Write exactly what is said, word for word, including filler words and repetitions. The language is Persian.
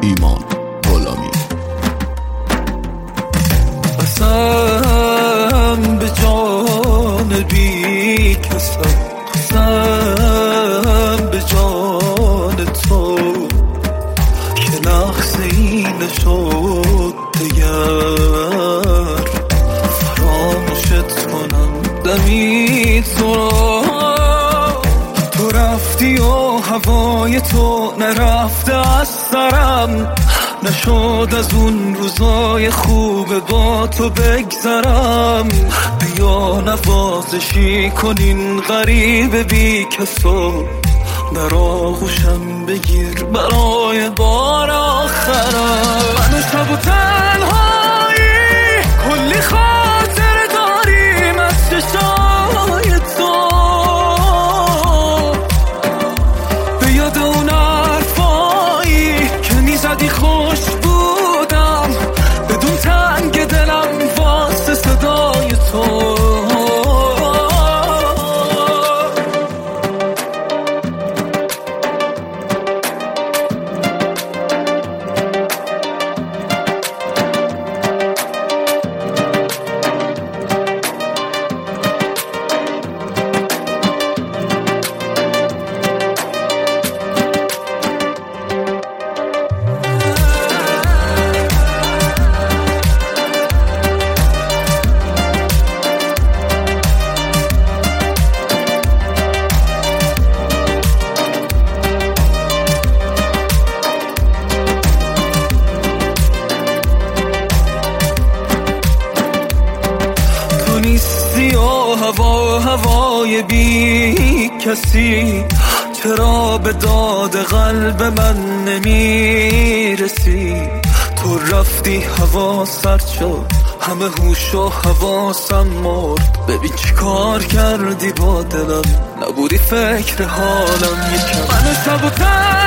ایمان غلامی. قسم به جان بی کسم، قسم به جان تو که لحظه ای نشد دگر فراموشت کنم دمی تو را. تو رفتی و هوای تو نرفته از سرم، نشد از اون روزای خوب با تو بگذرم. بیا نوازشی کنین غریب بی کسو، در آغوشم بگیر برای بار آخرم. من شب و تنهایی کلی خاطر داریم از چشای تو، به یاد اون حرفایی که میزدی خوش بودم، بدون تنگ دلم واسه صدای تو. نیستی و هوا هوای بی کسی، چرا به داد قلب من نمیرسی؟ تو رفتی هوا سرد شد، همه هوش و حواسم مرد. ببین چی کار کردی با دلم، نبودی فکر حالم یکم. من شب و